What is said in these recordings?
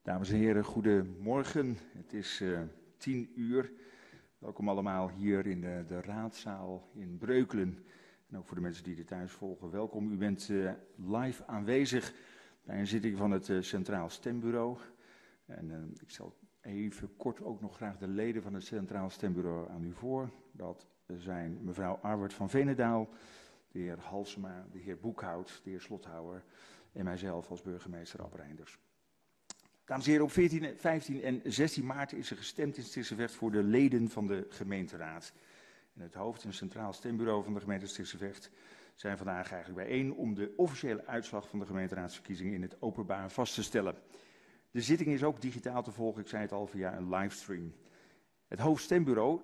Dames en heren, goedemorgen. Het is 10 uur. Welkom allemaal hier in de raadzaal in Breukelen. En ook voor de mensen die dit thuis volgen, welkom. U bent live aanwezig bij een zitting van het Centraal Stembureau. En ik stel even kort ook nog graag de leden van het Centraal Stembureau aan u voor. Dat zijn mevrouw Arwert van Veenendaal, de heer Halsema, de heer Boekhout, de heer Slothouwer en mijzelf als burgemeester Ab Reinders. Dames en heren, op 14, 15 en 16 maart is er gestemd in Stissenvecht voor de leden van de gemeenteraad. En het hoofd- en centraal stembureau van de gemeente Stissenvecht zijn vandaag eigenlijk bijeen om de officiële uitslag van de gemeenteraadsverkiezingen in het openbaar vast te stellen. De zitting is ook digitaal te volgen, ik zei het al, via een livestream. Het hoofdstembureau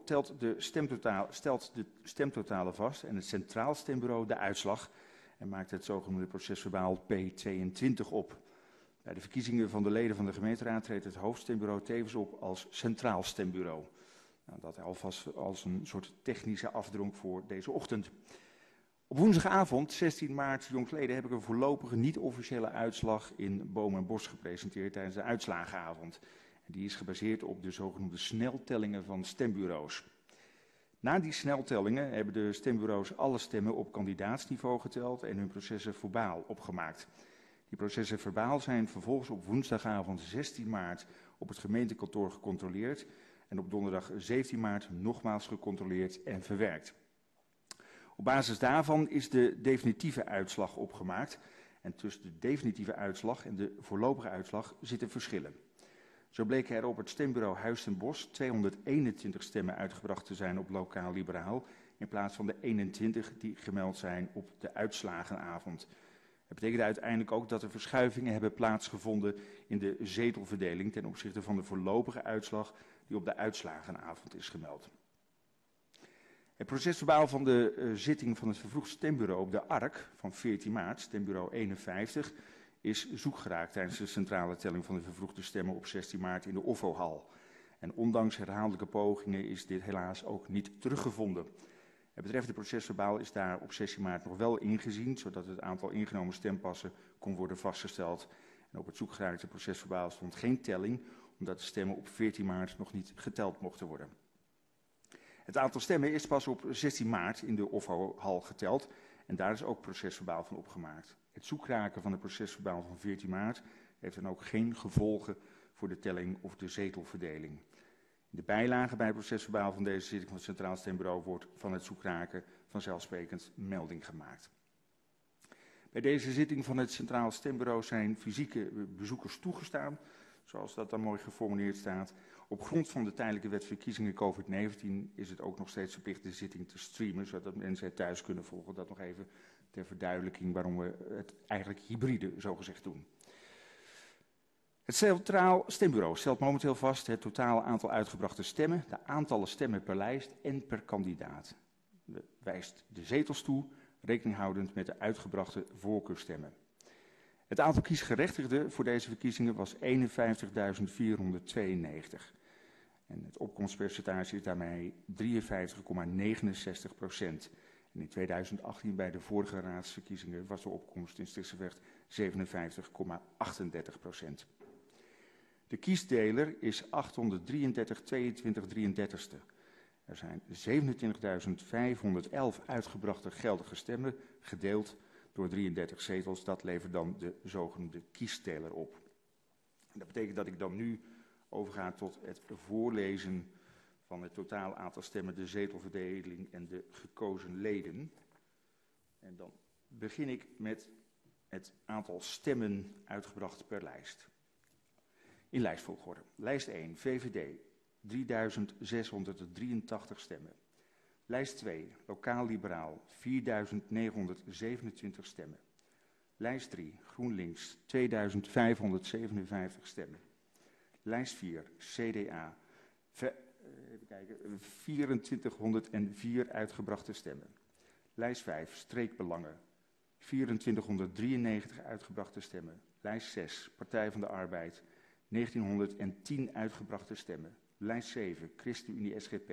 stelt de stemtotalen vast en het centraal stembureau de uitslag en maakt het zogenoemde procesverbaal P22 op. Bij de verkiezingen van de leden van de gemeenteraad treedt het hoofdstembureau tevens op als centraal stembureau. Nou, dat alvast als een soort technische afdronk voor deze ochtend. Op woensdagavond, 16 maart, jongstleden, heb ik een voorlopige niet-officiële uitslag in Boom en Bos gepresenteerd tijdens de uitslagenavond. En die is gebaseerd op de zogenoemde sneltellingen van stembureaus. Na die sneltellingen hebben de stembureaus alle stemmen op kandidaatsniveau geteld en hun processen verbaal opgemaakt. Die processen verbaal zijn vervolgens op woensdagavond 16 maart op het gemeentekantoor gecontroleerd en op donderdag 17 maart nogmaals gecontroleerd en verwerkt. Op basis daarvan is de definitieve uitslag opgemaakt en tussen de definitieve uitslag en de voorlopige uitslag zitten verschillen. Zo bleken er op het stembureau Huis ten Bosch 221 stemmen uitgebracht te zijn op lokaal liberaal in plaats van de 21 die gemeld zijn op de uitslagenavond. Het betekent uiteindelijk ook dat er verschuivingen hebben plaatsgevonden in de zetelverdeling ten opzichte van de voorlopige uitslag die op de uitslagenavond is gemeld. Het procesverbaal van de zitting van het vervroegd stembureau op de ARK van 14 maart, stembureau 51, is zoek geraakt tijdens de centrale telling van de vervroegde stemmen op 16 maart in de Offohal. En ondanks herhaaldelijke pogingen is dit helaas ook niet teruggevonden. Het betreffende procesverbaal is daar op 16 maart nog wel ingezien, zodat het aantal ingenomen stempassen kon worden vastgesteld. En op het zoekgeraakte procesverbaal stond geen telling, omdat de stemmen op 14 maart nog niet geteld mochten worden. Het aantal stemmen is pas op 16 maart in de Offohal geteld en daar is ook procesverbaal van opgemaakt. Het zoekkraken van het procesverbaal van 14 maart heeft dan ook geen gevolgen voor de telling of de zetelverdeling. In de bijlage bij het procesverbaal van deze zitting van het Centraal Stembureau wordt van het zoekraken vanzelfsprekend melding gemaakt. Bij deze zitting van het Centraal Stembureau zijn fysieke bezoekers toegestaan, zoals dat dan mooi geformuleerd staat. Op grond van de tijdelijke wet verkiezingen COVID-19 is het ook nog steeds verplicht de zitting te streamen, zodat mensen het thuis kunnen volgen. Dat nog even ter verduidelijking waarom we het eigenlijk hybride zogezegd doen. Het Centraal Stembureau stelt momenteel vast het totale aantal uitgebrachte stemmen, de aantallen stemmen per lijst en per kandidaat. Wijst de zetels toe, rekening houdend met de uitgebrachte voorkeurstemmen. Het aantal kiesgerechtigden voor deze verkiezingen was 51.492. En het opkomstpercentage is daarmee 53,69%. En in 2018 bij de vorige raadsverkiezingen was de opkomst in Stissenvecht 57,38%. De kiesdeler is 833,2233. Er zijn 27.511 uitgebrachte geldige stemmen, gedeeld door 33 zetels. Dat levert dan de zogenoemde kiesdeler op. En dat betekent dat ik dan nu overga tot het voorlezen van het totaal aantal stemmen, de zetelverdeling en de gekozen leden. En dan begin ik met het aantal stemmen uitgebracht per lijst. In lijstvolgorde. Lijst 1, VVD, 3683 stemmen. Lijst 2, Lokaal Liberaal, 4927 stemmen. Lijst 3, GroenLinks, 2557 stemmen. Lijst 4, CDA, 2404 uitgebrachte stemmen. Lijst 5, Streekbelangen, 2493 uitgebrachte stemmen. Lijst 6, Partij van de Arbeid, 1910 uitgebrachte stemmen. Lijst 7, ChristenUnie SGP,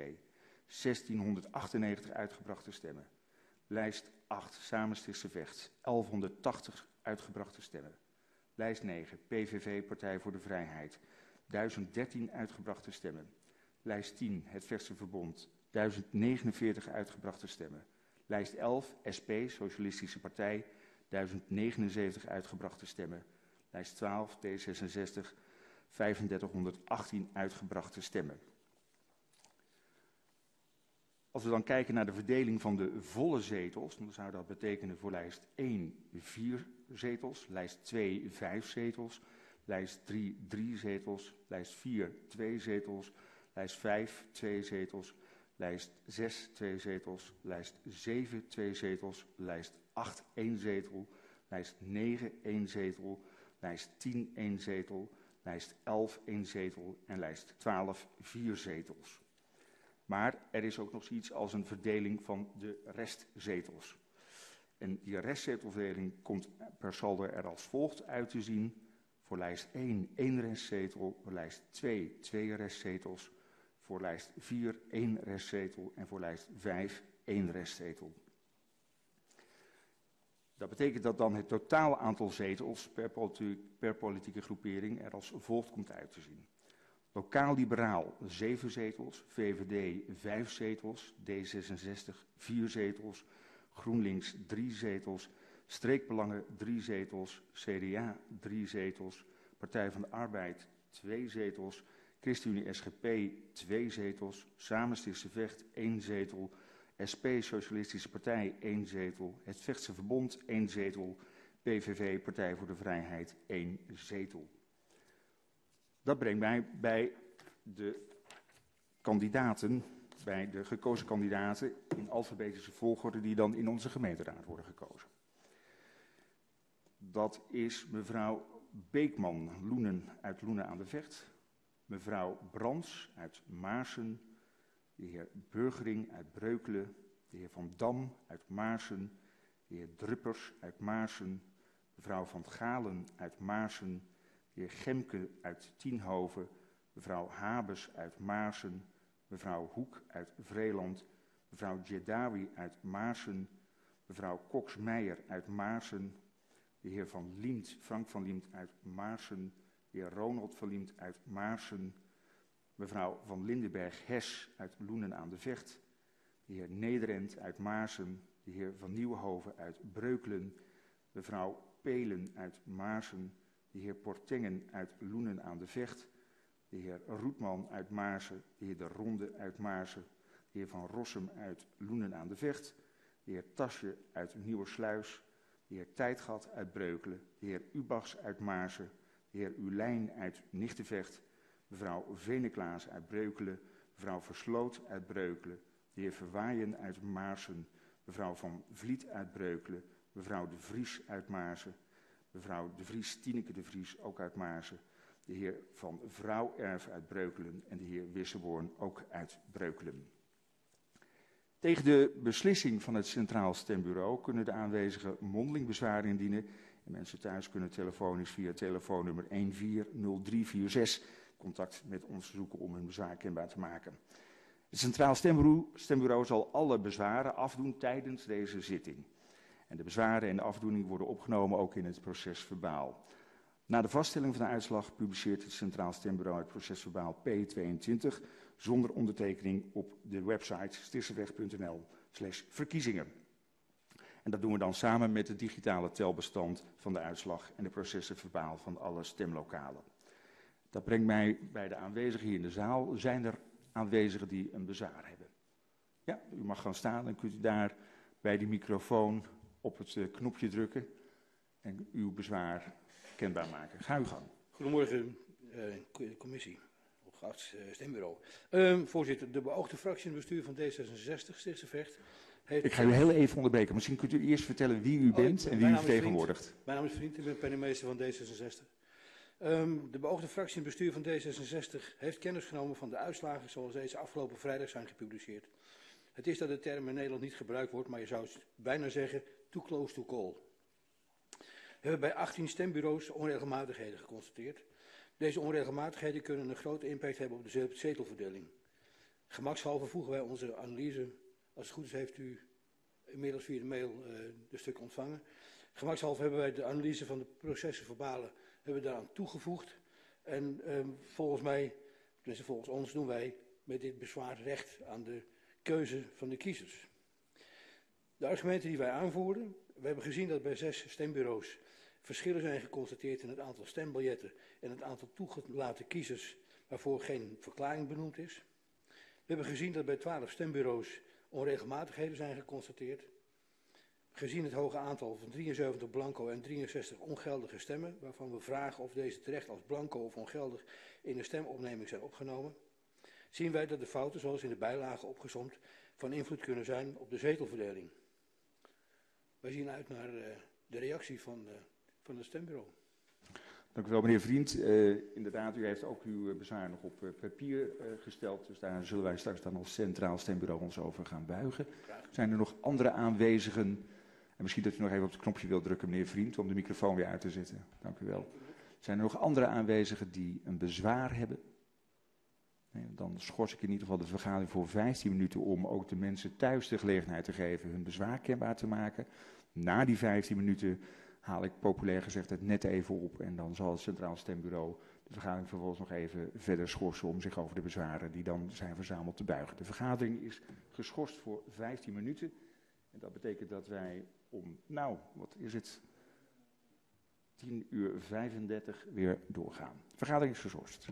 1698 uitgebrachte stemmen. Lijst 8, Samen Stissenvecht, 1180 uitgebrachte stemmen. Lijst 9, PVV, Partij voor de Vrijheid, 1013 uitgebrachte stemmen. Lijst 10, het Vechtse Verbond, 1049 uitgebrachte stemmen. Lijst 11, SP, Socialistische Partij, 1079 uitgebrachte stemmen. Lijst 12, D66, 3518 uitgebrachte stemmen. Als we dan kijken naar de verdeling van de volle zetels, dan zou dat betekenen voor lijst 1 4 zetels, lijst 2 5 zetels, lijst 3 3 zetels, lijst 4 2 zetels, lijst 5 2 zetels, lijst 6 2 zetels, lijst 7 2 zetels, lijst 8 1 zetel, lijst 9 1 zetel, lijst 10 1 zetel, lijst 11 1 zetel en lijst 12 4 zetels. Maar er is ook nog zoiets als een verdeling van de restzetels. En die restzetelverdeling komt per saldo er als volgt uit te zien. Voor lijst 1 1 restzetel, voor lijst 2 2 restzetels, voor lijst 4 1 restzetel en voor lijst 5 1 restzetel. Dat betekent dat dan het totaal aantal zetels per politieke groepering er als volgt komt uit te zien. Lokaal-liberaal 7 zetels, VVD 5 zetels, D66 4 zetels, GroenLinks 3 zetels, Streekbelangen 3 zetels, CDA 3 zetels, Partij van de Arbeid 2 zetels, ChristenUnie SGP 2 zetels, Samen Stichtse Vecht 1 zetel, SP Socialistische Partij 1 zetel, het Vechtse Verbond 1 zetel, PVV Partij voor de Vrijheid 1 zetel. Dat brengt mij bij de kandidaten, bij de gekozen kandidaten in alfabetische volgorde die dan in onze gemeenteraad worden gekozen. Dat is mevrouw Beekman Loenen uit Loenen aan de Vecht, mevrouw Brands uit Maarsen, de heer Burgering uit Breukelen, de heer Van Dam uit Maarsen, de heer Druppers uit Maarsen, mevrouw Van Galen uit Maarsen, de heer Gemke uit Tienhoven, mevrouw Habes uit Maarsen, mevrouw Hoek uit Vreeland, mevrouw Djedawi uit Maarsen, mevrouw Koks-Meijer uit Maarsen, de heer Van Liemt, Frank van Liemt uit Maarsen, de heer Ronald van Liemt uit Maarsen, mevrouw Van Lindenberg-Hes uit Loenen aan de Vecht, de heer Nederend uit Maarsen, de heer Van Nieuwenhoven uit Breukelen, mevrouw Pelen uit Maarsen, de heer Portengen uit Loenen aan de Vecht, de heer Roetman uit Maarsen, de heer De Ronde uit Maarsen, de heer Van Rossum uit Loenen aan de Vecht, de heer Tasje uit Nieuwersluis, de heer Tijdgat uit Breukelen, de heer Ubachs uit Maarsen, de heer Ulijn uit Nichtenvecht, mevrouw Veneklaas uit Breukelen, mevrouw Versloot uit Breukelen, de heer Verwaaien uit Maarsen, mevrouw Van Vliet uit Breukelen, mevrouw De Vries uit Maarsen, mevrouw De Vries, Tineke De Vries, ook uit Maarsen, de heer Van Vrouwerf uit Breukelen en de heer Wisseborn, ook uit Breukelen. Tegen de beslissing van het Centraal Stembureau kunnen de aanwezigen mondeling bezwaar indienen. En mensen thuis kunnen telefonisch via telefoonnummer 140346 contact met ons zoeken om hun bezwaar kenbaar te maken. Het Centraal Stembureau zal alle bezwaren afdoen tijdens deze zitting. En de bezwaren en de afdoening worden opgenomen ook in het procesverbaal. Na de vaststelling van de uitslag publiceert het Centraal Stembureau het procesverbaal P22 zonder ondertekening op de website stichtsevecht.nl/verkiezingen. En dat doen we dan samen met het digitale telbestand van de uitslag en de procesverbaal van alle stemlokalen. Dat brengt mij bij de aanwezigen hier in de zaal. Zijn er aanwezigen die een bezwaar hebben? Ja, u mag gaan staan en kunt u daar bij die microfoon op het knopje drukken en uw bezwaar kenbaar maken. Ga uw gang. Goedemorgen, commissie, geacht stembureau. Voorzitter, de beoogde fractie in het bestuur van D66, Stichtse Vecht, heeft... Ik ga u heel even onderbreken. Misschien kunt u eerst vertellen wie u bent en wie u vertegenwoordigt. Mijn naam is Vriend, ik ben penningmeester van D66. De beoogde fractie in het bestuur van D66 heeft kennis genomen van de uitslagen zoals deze afgelopen vrijdag zijn gepubliceerd. Het is dat de term in Nederland niet gebruikt wordt, maar je zou bijna zeggen too close to call. We hebben bij 18 stembureaus onregelmatigheden geconstateerd. Deze onregelmatigheden kunnen een grote impact hebben op de zetelverdeling. Gemakshalve voegen wij onze analyse, als het goed is heeft u inmiddels via de mail de stuk ontvangen. Gemakshalve hebben wij de analyse van de processenverbalen hebben we daaraan toegevoegd. En volgens mij, dus volgens ons, doen wij met dit bezwaar recht aan de keuze van de kiezers. De argumenten die wij aanvoerden, we hebben gezien dat bij 6 stembureaus verschillen zijn geconstateerd in het aantal stembiljetten en het aantal toegelaten kiezers waarvoor geen verklaring benoemd is. We hebben gezien dat bij 12 stembureaus onregelmatigheden zijn geconstateerd. Gezien het hoge aantal van 73 blanco en 63 ongeldige stemmen, waarvan we vragen of deze terecht als blanco of ongeldig in de stemopneming zijn opgenomen, zien wij dat de fouten, zoals in de bijlage opgesomd, van invloed kunnen zijn op de zetelverdeling. Wij zien uit naar de reactie van het stembureau. Dank u wel, meneer Vriend. Inderdaad, u heeft ook uw bezwaar nog op papier gesteld. Dus daar zullen wij straks dan als Centraal Stembureau ons over gaan buigen. Zijn er nog andere aanwezigen? En misschien dat u nog even op het knopje wilt drukken, meneer Vriend, om de microfoon weer uit te zetten. Dank u wel. Zijn er nog andere aanwezigen die een bezwaar hebben? Nee, dan schors ik in ieder geval de vergadering voor 15 minuten om ook de mensen thuis de gelegenheid te geven hun bezwaar kenbaar te maken. Na die 15 minuten haal ik populair gezegd het net even op en dan zal het Centraal Stembureau de vergadering vervolgens nog even verder schorsen om zich over de bezwaren die dan zijn verzameld te buigen. De vergadering is geschorst voor 15 minuten en dat betekent dat wij om, nou, wat is het, 10:35 weer doorgaan. De vergadering is geschorst.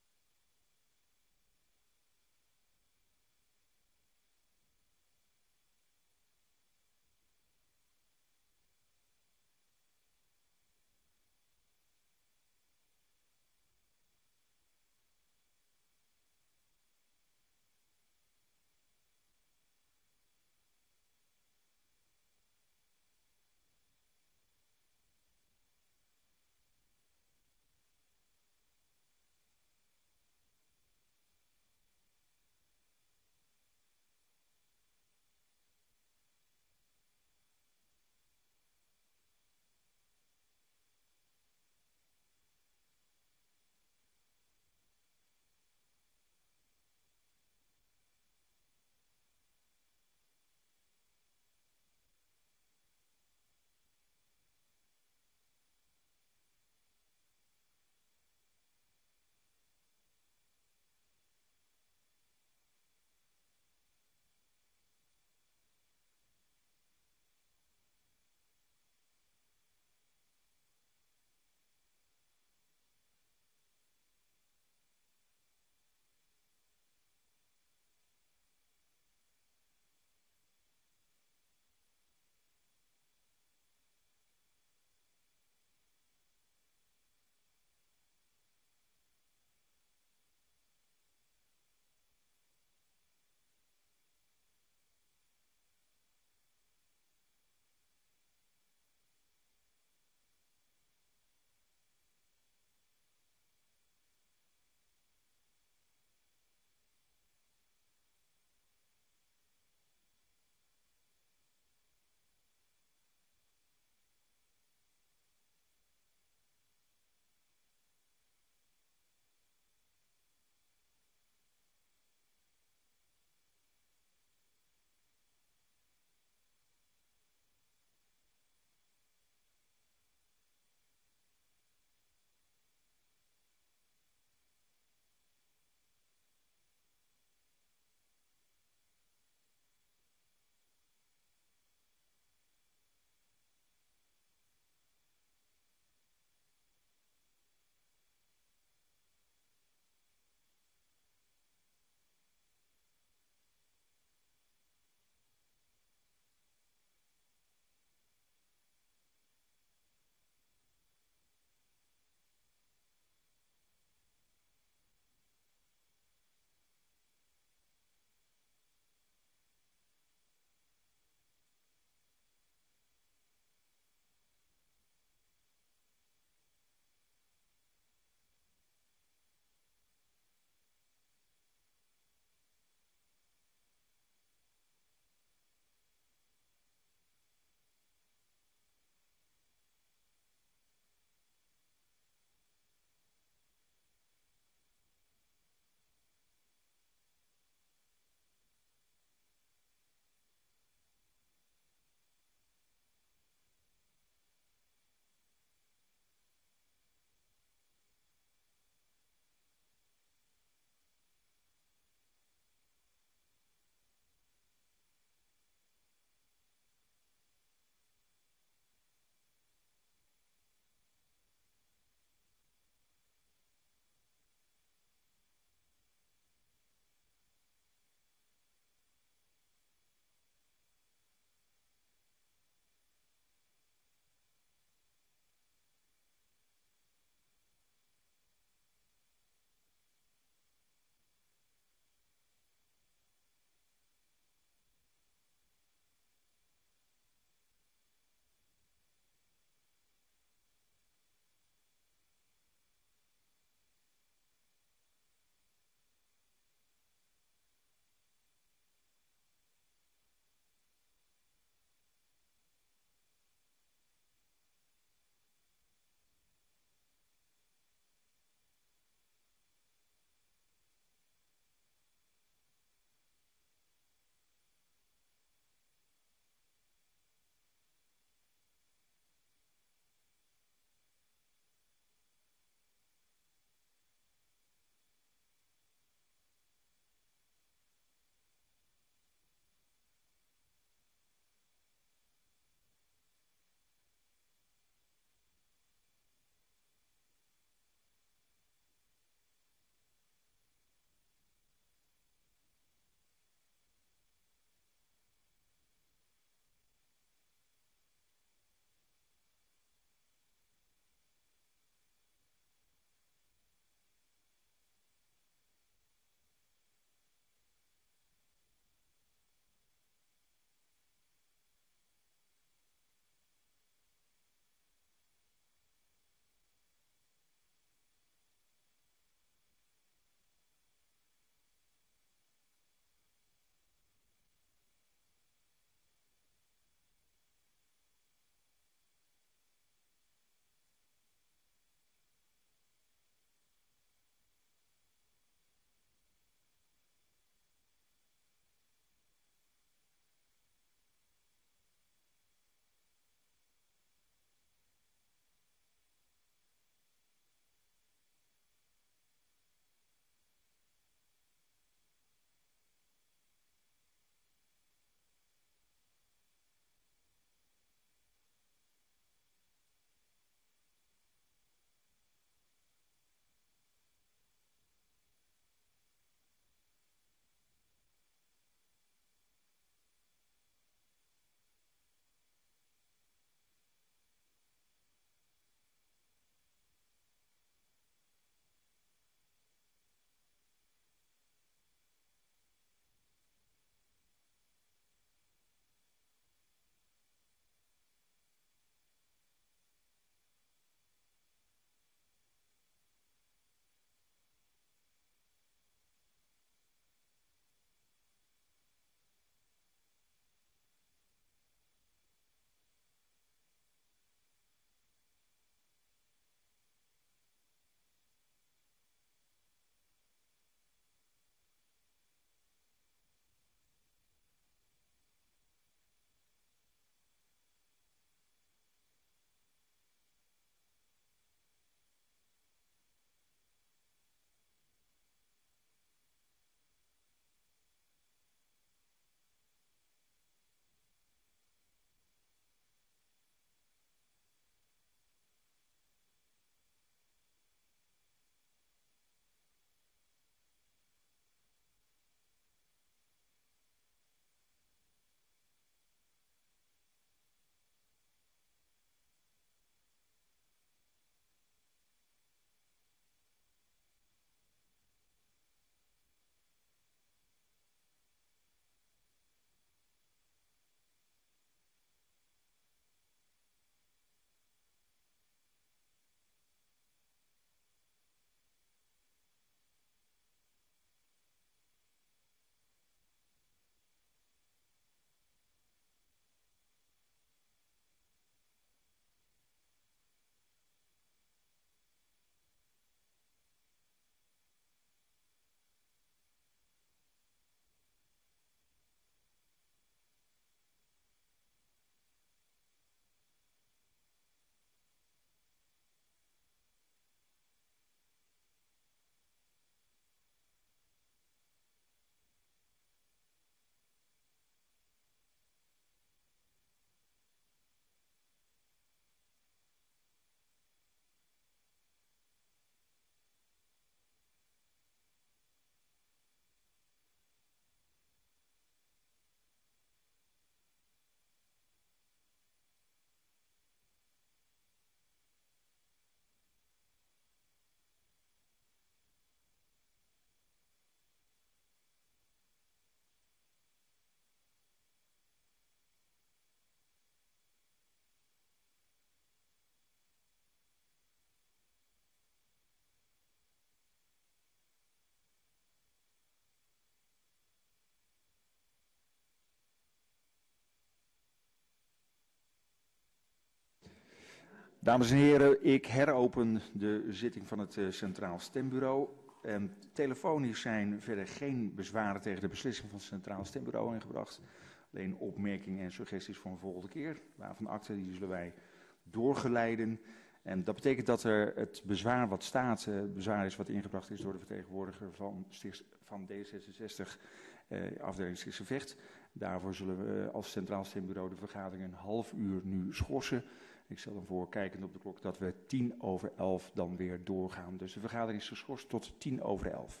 Dames en heren, ik heropen de zitting van het Centraal Stembureau. Telefonisch zijn verder geen bezwaren tegen de beslissing van het Centraal Stembureau ingebracht. Alleen opmerkingen en suggesties voor een volgende keer. Waarvan akte, die zullen wij doorgeleiden. En dat betekent dat er het bezwaar wat staat, het bezwaar is wat ingebracht is door de vertegenwoordiger van D66, afdeling Stichtse Vecht. Daarvoor zullen we als Centraal Stembureau de vergadering een half uur nu schorsen. Ik stel dan voor, kijkend op de klok, dat we 11:10 dan weer doorgaan. Dus de vergadering is geschorst tot 11:10.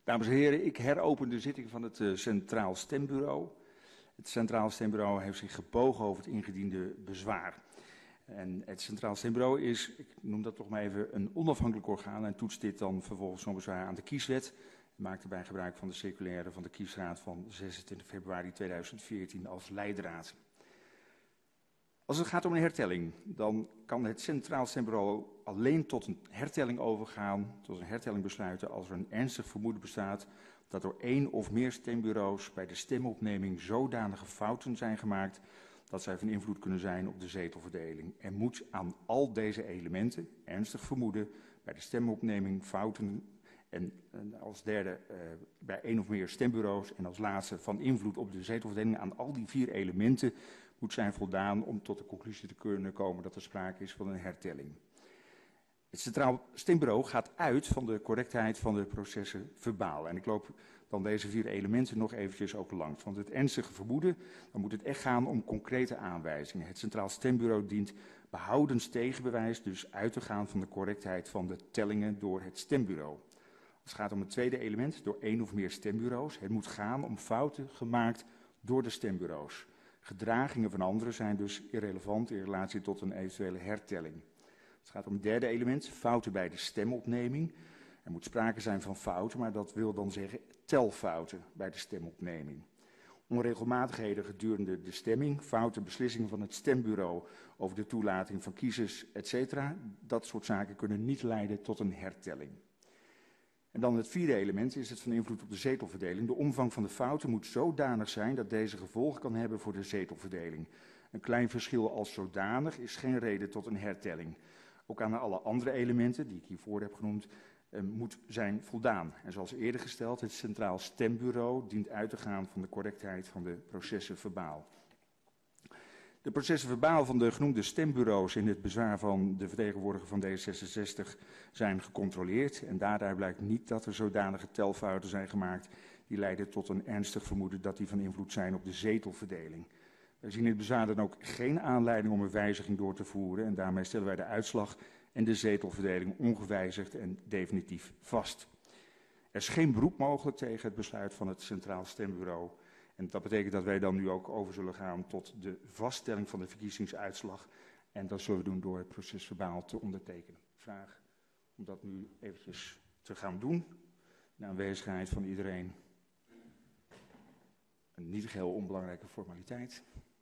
Dames en heren, ik heropen de zitting van het Centraal Stembureau. Het Centraal Stembureau heeft zich gebogen over het ingediende bezwaar. En het Centraal Stembureau is, ik noem dat toch maar even, een onafhankelijk orgaan en toetst dit dan vervolgens zo'n bezwaar aan de kieswet. En maakt daarbij gebruik van de circulaire van de kiesraad van 26 februari 2014 als leidraad. Als het gaat om een hertelling, dan kan het Centraal Stembureau alleen tot een hertelling overgaan, tot een hertelling besluiten als er een ernstig vermoeden bestaat dat door één of meer stembureaus bij de stemopneming zodanige fouten zijn gemaakt dat zij van invloed kunnen zijn op de zetelverdeling. Er moet aan al deze elementen, ernstig vermoeden, bij de stemopneming fouten en als derde bij één of meer stembureaus en als laatste van invloed op de zetelverdeling, aan al die 4 elementen moet zijn voldaan om tot de conclusie te kunnen komen dat er sprake is van een hertelling. Het Centraal Stembureau gaat uit van de correctheid van de processen verbaal. En ik loop dan deze 4 elementen nog eventjes ook langs. Want het ernstige vermoeden, dan moet het echt gaan om concrete aanwijzingen. Het Centraal Stembureau dient behoudens tegenbewijs dus uit te gaan van de correctheid van de tellingen door het stembureau. Als het gaat om het tweede element, door 1 of meer stembureaus. Het moet gaan om fouten gemaakt door de stembureaus. Gedragingen van anderen zijn dus irrelevant in relatie tot een eventuele hertelling. Het gaat om het derde element, fouten bij de stemopneming. Er moet sprake zijn van fouten, maar dat wil dan zeggen telfouten bij de stemopneming. Onregelmatigheden gedurende de stemming, foute beslissingen van het stembureau over de toelating van kiezers, etc. Dat soort zaken kunnen niet leiden tot een hertelling. En dan het vierde element is het van invloed op de zetelverdeling. De omvang van de fouten moet zodanig zijn dat deze gevolgen kan hebben voor de zetelverdeling. Een klein verschil als zodanig is geen reden tot een hertelling. Ook aan alle andere elementen die ik hiervoor heb genoemd moet zijn voldaan. En zoals eerder gesteld, het Centraal Stembureau dient uit te gaan van de correctheid van de processen verbaal. De processen verbaal van de genoemde stembureaus in het bezwaar van de vertegenwoordiger van D66 zijn gecontroleerd. En daaruit blijkt niet dat er zodanige telfouten zijn gemaakt die leiden tot een ernstig vermoeden dat die van invloed zijn op de zetelverdeling. Wij zien in het bezwaar dan ook geen aanleiding om een wijziging door te voeren en daarmee stellen wij de uitslag en de zetelverdeling ongewijzigd en definitief vast. Er is geen beroep mogelijk tegen het besluit van het Centraal Stembureau. En dat betekent dat wij dan nu ook over zullen gaan tot de vaststelling van de verkiezingsuitslag. En dat zullen we doen door het procesverbaal te ondertekenen. Vraag om dat nu eventjes te gaan doen. In aanwezigheid van iedereen. Een niet geheel onbelangrijke formaliteit.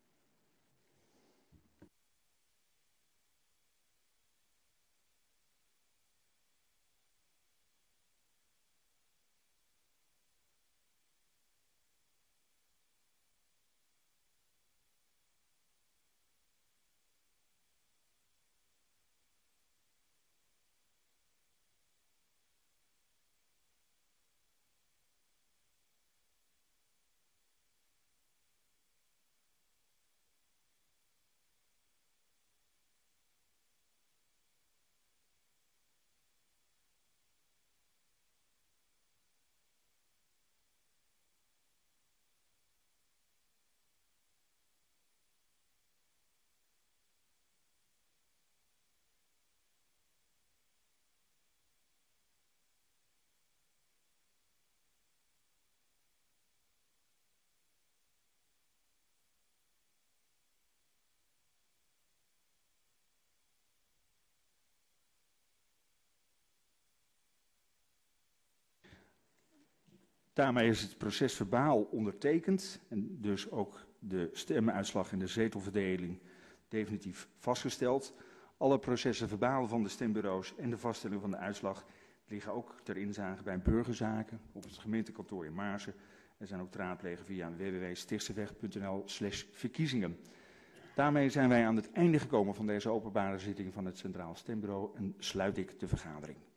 Daarmee is het procesverbaal ondertekend en dus ook de stemuitslag en de zetelverdeling definitief vastgesteld. Alle processen verbaal van de stembureaus en de vaststelling van de uitslag liggen ook ter inzage bij burgerzaken op het gemeentekantoor in Maarsen en zijn ook te raadplegen via www.stichtseeweg.nl/verkiezingen. Daarmee zijn wij aan het einde gekomen van deze openbare zitting van het Centraal Stembureau en sluit ik de vergadering.